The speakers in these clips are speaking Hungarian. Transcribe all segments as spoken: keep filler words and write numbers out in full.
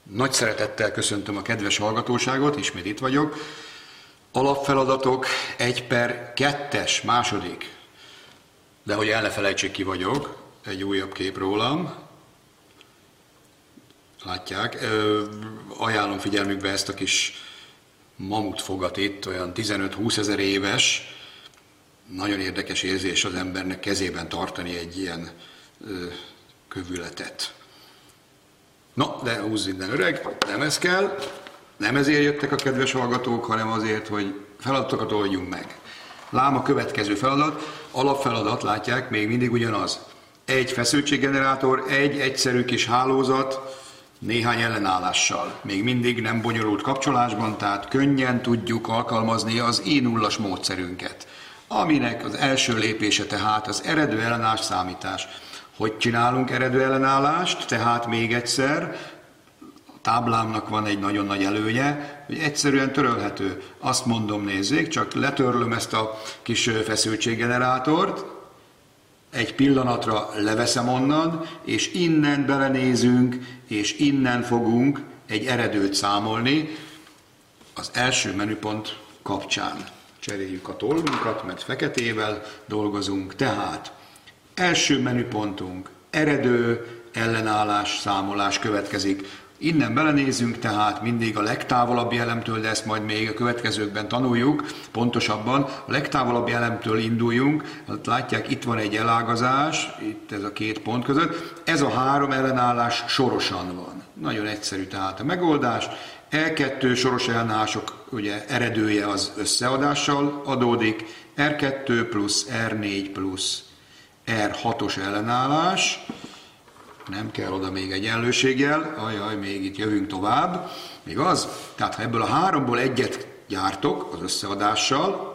Nagy szeretettel köszöntöm a kedves hallgatóságot, ismét itt vagyok. Alapfeladatok egy per kettes, második. De hogy el ne felejtsék, ki vagyok, egy újabb kép rólam. Látják, Ö, ajánlom figyelmükbe ezt a kis mamutfogat itt, olyan tizenöt-húsz ezer éves. Nagyon érdekes érzés az embernek kezében tartani egy ilyen ö, kövületet. Na, de húzz innen öreg, nem ez kell, nem ezért jöttek a kedves hallgatók, hanem azért, hogy feladatokat oldjunk meg. Lám a következő feladat, alapfeladat, látják, még mindig ugyanaz. Egy feszültséggenerátor, egy egyszerű kis hálózat, néhány ellenállással. Még mindig nem bonyolult kapcsolásban, tehát könnyen tudjuk alkalmazni az I nullas módszerünket, aminek az első lépése tehát az eredő ellenállás számítás. Hogy csinálunk eredő ellenállást? Tehát még egyszer, a táblámnak van egy nagyon nagy előnye, hogy egyszerűen törölhető. Azt mondom, nézzék, csak letörlöm ezt a kis feszültséggenerátort, egy pillanatra leveszem onnan, és innen belenézünk, és innen fogunk egy eredőt számolni az első menüpont kapcsán. Cseréljük a tollunkat, mert feketével dolgozunk, tehát első menüpontunk, eredő, ellenállás, számolás következik. Innen belenézünk, tehát mindig a legtávolabbi elemtől, de ezt majd még a következőkben tanuljuk, pontosabban a legtávolabbi elemtől induljunk. Hát látják, itt van egy elágazás, itt ez a két pont között. Ez a három ellenállás sorosan van. Nagyon egyszerű tehát a megoldás. E kettő soros ellenállások ugye eredője az összeadással adódik. R kettő plusz R négy plusz R hatos ellenállás, nem kell oda még egyenlőséggel, ajaj, még itt jövünk tovább, igaz? Tehát ha ebből a háromból egyet gyártok az összeadással,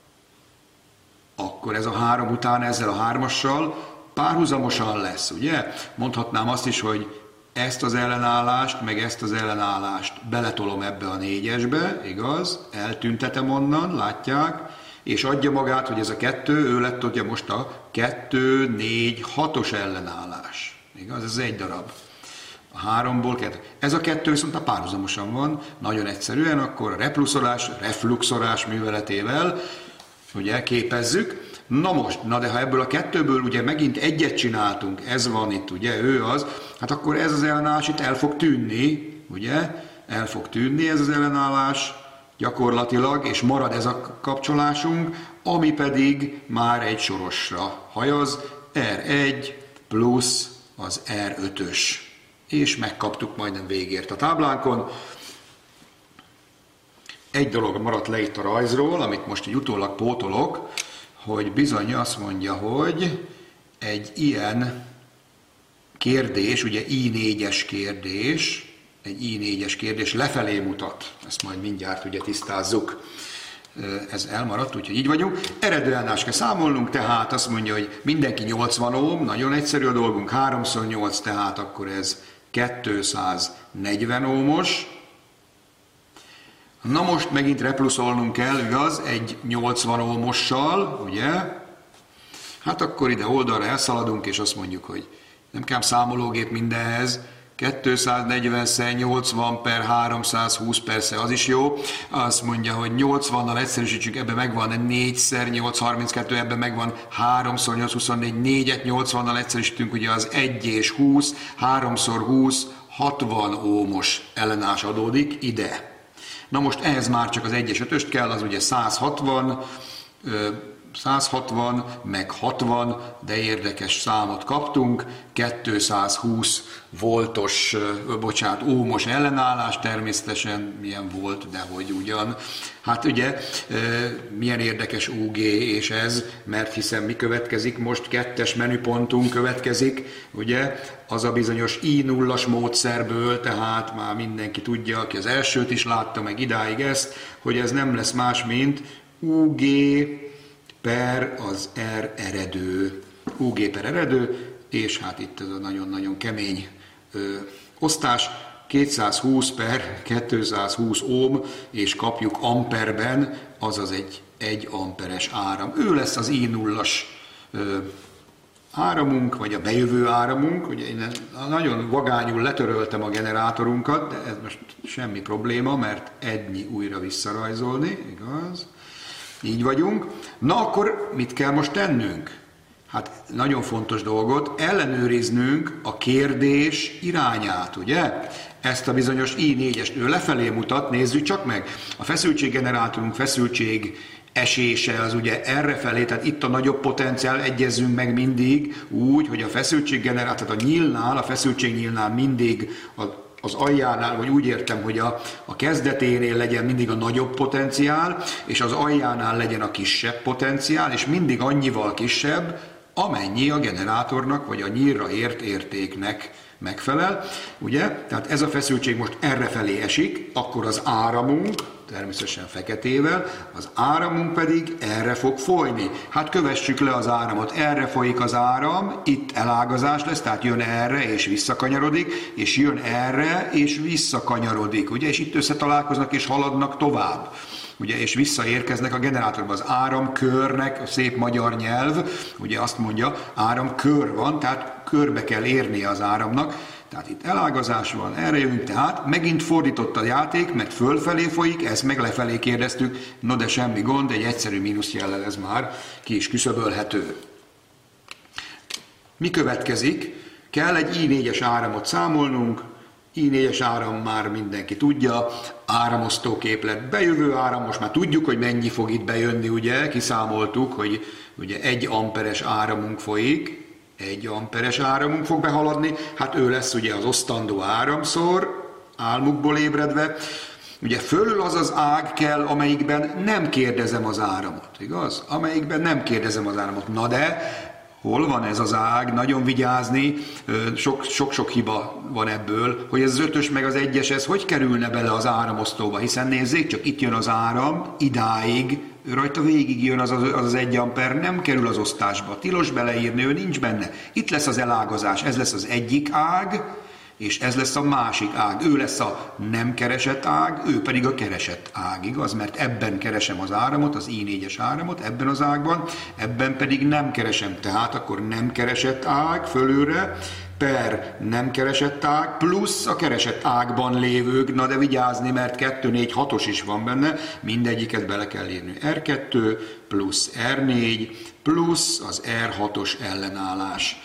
akkor ez a három után ezzel a hármassal párhuzamosan lesz, ugye? Mondhatnám azt is, hogy ezt az ellenállást, meg ezt az ellenállást beletolom ebbe a négyesbe, igaz? Eltüntetem onnan, látják? És adja magát, hogy ez a kettő, ő lett ugye most a kettő, négy, hatos ellenállás. Igaz? Ez egy darab. A háromból kettő. Ez a kettő viszont a párhuzamosan van, nagyon egyszerűen, akkor a repluszorás, refluxorás műveletével ugye képezzük. Na most, na de ha ebből a kettőből ugye megint egyet csináltunk, ez van itt, ugye, ő az, hát akkor ez az ellenállás itt el fog tűnni, ugye, el fog tűnni ez az ellenállás, gyakorlatilag, és marad ez a kapcsolásunk, ami pedig már egy sorosra hajaz, R egy plusz az R ötös. És megkaptuk majdnem végért a táblánkon. Egy dolog maradt le itt a rajzról, amit most így utólag pótolok, hogy bizony azt mondja, hogy egy ilyen kérdés, ugye I négyes kérdés, egy I négyes kérdés lefelé mutat. Ezt majd mindjárt ugye tisztázzuk. Ez elmaradt, úgyhogy így vagyunk. Eredő ellenállást kell számolnunk, tehát azt mondja, hogy mindenki nyolcvan ohm, nagyon egyszerű a dolgunk, háromszor nyolc, tehát akkor ez kétszáznegyven ohmos. Na most megint repluszolnunk kell, igaz, egy nyolcvan ohmossal, ugye? Hát akkor ide oldalra elszaladunk, és azt mondjuk, hogy nem kell számológép mindenhez, kétszáznegyven nyolcvan per háromszázhúsz, persze az is jó. Azt mondja, hogy nyolcvannal egyszerűsítsük, ebben megvan négy szer nyolc harminckettő, ebben megvan három szor nyolc huszonnégy, négyet nyolcvannal egyszerűsítünk, ugye az egy és húsz, három szor húsz, hatvan ohmos ellenállás adódik ide. Na most ehhez már csak az egy és ötöst kell, az ugye száz hatvan, száz hatvan, meg hatvan, de érdekes számot kaptunk, kétszázhúsz voltos, bocsánat, ómos ellenállás, természetesen milyen volt, de hogy ugyan. Hát ugye, milyen érdekes U G és ez, mert hiszen mi következik most, kettes menüpontunk következik, ugye, az a bizonyos I nullas módszerből, tehát már mindenki tudja, aki az elsőt is látta meg idáig ezt, hogy ez nem lesz más, mint U G per az R eredő, U G per eredő, és hát itt ez a nagyon-nagyon kemény ö, osztás, kétszázhúsz per kétszázhúsz ohm, és kapjuk amperben, azaz egy egy amperes áram. Ő lesz az I nullas ö, áramunk, vagy a bejövő áramunk, ugye én nagyon vagányul letöröltem a generátorunkat, de ez most semmi probléma, mert ennyi újra visszarajzolni, igaz? Így vagyunk. Na akkor mit kell most tennünk? Hát nagyon fontos dolgot, ellenőriznünk a kérdés irányát, ugye? Ezt a bizonyos I négyest ő lefelé mutat, nézzük csak meg. A feszültséggenerátorunk feszültség esése az ugye errefelé, tehát itt a nagyobb potenciál, egyezzünk meg mindig úgy, hogy a feszültséggenerátor, tehát a nyílnál, a feszültségnyílnál mindig a az aljánál, vagy úgy értem, hogy a, a kezdeténél legyen mindig a nagyobb potenciál, és az aljánál legyen a kisebb potenciál, és mindig annyival kisebb, amennyi a generátornak, vagy a nyílra ért értéknek megfelel. Ugye? Tehát ez a feszültség most errefelé esik, akkor az áramunk, természetesen feketével, az áramunk pedig erre fog folyni. Hát kövessük le az áramot, erre folyik az áram, itt elágazás lesz, tehát jön erre és visszakanyarodik, és jön erre és visszakanyarodik, ugye? És itt összetalálkoznak és haladnak tovább. Ugye, és visszaérkeznek a generátorba. Az áramkörnek, a szép magyar nyelv, ugye azt mondja, áramkör van, tehát körbe kell érnie az áramnak. Tehát itt elágazás van, erre jövünk, tehát megint fordított a játék, mert fölfelé folyik, ezt meg lefelé kérdeztük, no de semmi gond, egy egyszerű mínuszjellel ez már ki is küszöbölhető. Mi következik? Kell egy I négyes áramot számolnunk, I négyes áram már mindenki tudja, áramosztóképlet, bejövő áram, most már tudjuk, hogy mennyi fog itt bejönni, ugye, kiszámoltuk, hogy ugye egy amperes áramunk folyik, egy amperes áramunk fog behaladni, hát ő lesz ugye az osztandó áramszor, álmukból ébredve, ugye fölül az az ág kell, amelyikben nem kérdezem az áramot, igaz? Amelyikben nem kérdezem az áramot, na de hol van ez az ág? Nagyon vigyázni, sok-sok hiba van ebből, hogy ez az ötös meg az egyes, ez hogy kerülne bele az áramosztóba, hiszen nézzék, csak itt jön az áram, idáig, rajta végig jön az az, az, az egy amper, nem kerül az osztásba, tilos beleírni, ő nincs benne. Itt lesz az elágazás, ez lesz az egyik ág, és ez lesz a másik ág. Ő lesz a nem keresett ág, ő pedig a keresett ág, igaz? Mert ebben keresem az áramot, az I négyes áramot, ebben az ágban, ebben pedig nem keresem. Tehát akkor nem keresett ág fölülre, per nem keresett ág, plusz a keresett ágban lévők, na de vigyázni, mert kettő, négy, hatos is van benne, mindegyiket bele kell írni. er kettő plusz er négy plusz az er hatos ellenállás.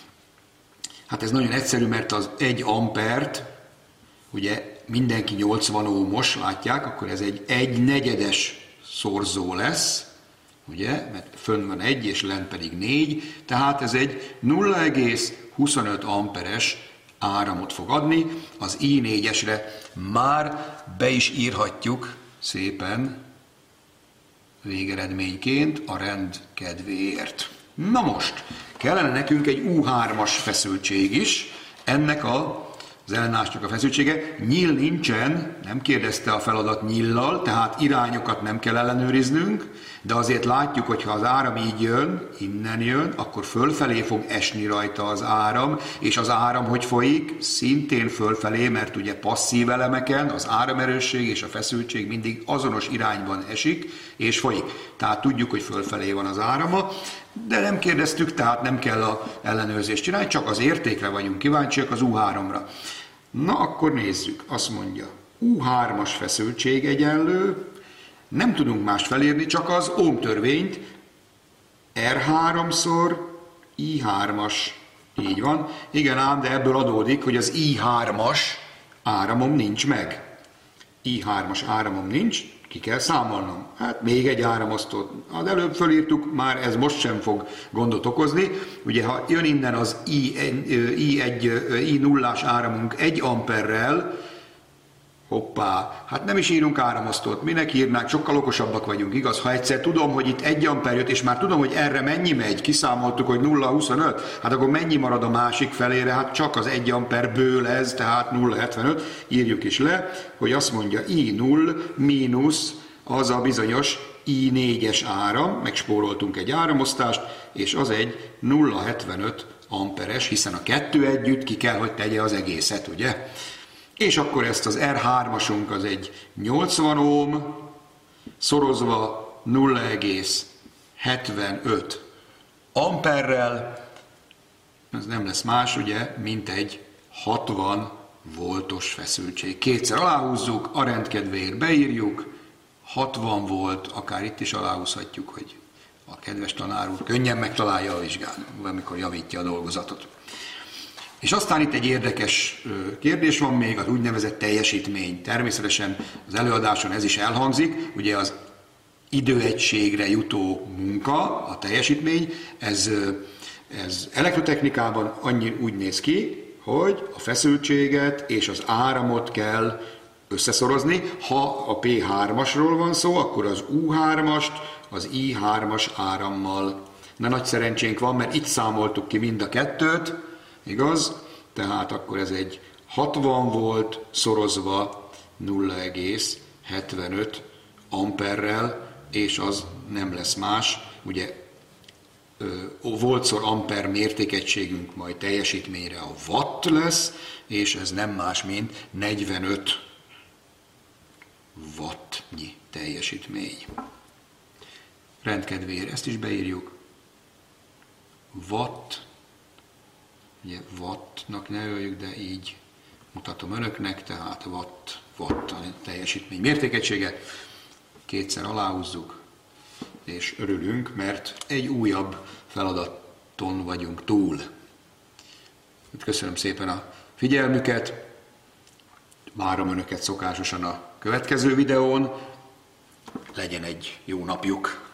Hát ez nagyon egyszerű, mert az egy ampert, ugye mindenki nyolcvan ómos, látják, akkor ez egy egy negyedes szorzó lesz, ugye, mert fönn van egy, és lent pedig négy, tehát ez egy nulla egész huszonöt amperes áramot fog adni, az I négyesre már be is írhatjuk szépen végeredményként a rend kedvéért. Na most, kellene nekünk egy U hármas feszültség is, ennek a, az ellenállásnak a feszültsége, nyíl nincsen, nem kérdezte a feladat nyíllal, tehát irányokat nem kell ellenőriznünk, de azért látjuk, hogy ha az áram így jön, innen jön, akkor fölfelé fog esni rajta az áram, és az áram hogy folyik? Szintén fölfelé, mert ugye passzív elemeken az áramerősség és a feszültség mindig azonos irányban esik, és folyik. Tehát tudjuk, hogy fölfelé van az árama, de nem kérdeztük, tehát nem kell az ellenőrzést csinálni, csak az értékre vagyunk kíváncsiak, az U háromra. Na, akkor nézzük, azt mondja, U hármas feszültség egyenlő, nem tudunk mást felírni, csak az Ohm törvényt, er háromszor I hármas, így van. Igen ám, de ebből adódik, hogy az I hármas áramom nincs meg. I hármas áramom nincs, ki kell számolnom. Hát még egy áramosztót. Az előbb fölírtuk, már ez most sem fog gondot okozni. Ugye ha jön innen az I, I, egy, I nullás áramunk egy amperrel, hoppá, hát nem is írunk áramosztót, minek írnánk, sokkal okosabbak vagyunk, igaz? Ha egyszer tudom, hogy itt egy amper jött, és már tudom, hogy erre mennyi megy, kiszámoltuk, hogy nulla egész huszonöt, hát akkor mennyi marad a másik felére, hát csak az egy amperből ez, tehát nulla egész hetvenöt, írjuk is le, hogy azt mondja I null mínusz az a bizonyos I négyes áram, megspóroltunk egy áramosztást, és az egy nulla egész hetvenöt amperes, hiszen a kettő együtt ki kell, hogy tegye az egészet, ugye? És akkor ezt az er hármasunk az egy nyolcvan ohm, szorozva nulla egész hetvenöt amperrel, ez nem lesz más, ugye, mint egy hatvan voltos feszültség. Kétszer aláhúzzuk, a rendkedvéért beírjuk, hatvan volt, akár itt is aláhúzhatjuk, hogy a kedves tanár úr könnyen megtalálja a vizsgán, amikor javítja a dolgozatot. És aztán itt egy érdekes kérdés van még, az úgynevezett teljesítmény. Természetesen az előadáson ez is elhangzik, ugye az időegységre jutó munka, a teljesítmény, ez, ez elektrotechnikában annyi úgy néz ki, hogy a feszültséget és az áramot kell összeszorozni. Ha a pé hármasról van szó, akkor az u hármast az i hármas árammal. Na, nagy szerencsénk van, mert itt számoltuk ki mind a kettőt, igaz? Tehát akkor ez egy hatvan volt szorozva nulla egész hetvenöt amperrel, és az nem lesz más, ugye voltszor amper mértékegységünk majd teljesítményre a watt lesz, és ez nem más, mint negyvenöt wattnyi teljesítmény. Rendkedvéért ezt is beírjuk. Watt, ugye wattnak ne öljük, de így mutatom önöknek, tehát watt, watt a teljesítmény mértékegysége. Kétszer aláhúzzuk, és örülünk, mert egy újabb feladaton vagyunk túl. Köszönöm szépen a figyelmüket, várom önöket szokásosan a következő videón, legyen egy jó napjuk!